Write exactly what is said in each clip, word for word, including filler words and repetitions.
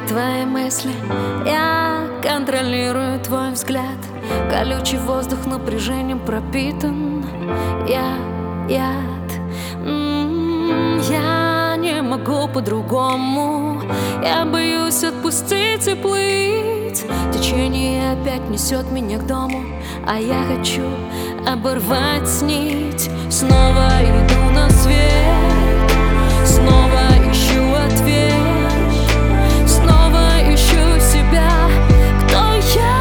твои мысли, я контролирую твой взгляд. Колючий воздух напряжением пропитан. Я яд. М-м, Я не могу по-другому. Я боюсь отпустить и плыть. Течение опять несет меня к дому, а я хочу оборвать нить. Снова иду на свет, снова ищу ответ, снова ищу себя. Кто я?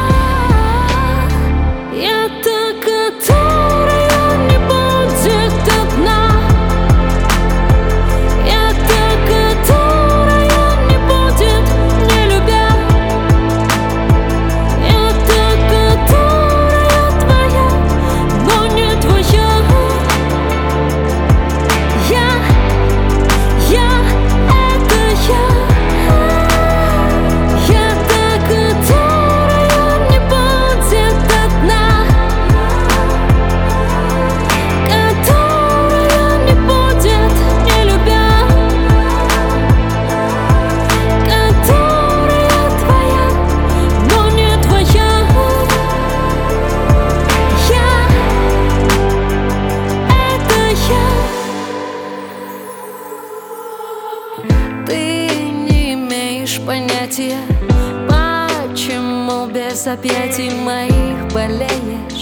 Я та, которая не будет одна. Я та, которая не будет, не любя. Я та, которая твоя, но не твоя. Я, я, это я. Я та, которая не будет одна, которая не будет, не любя, которая твоя, но не твоя. Я, это я. Ты не имеешь понятия, почему без объятий моих болеешь.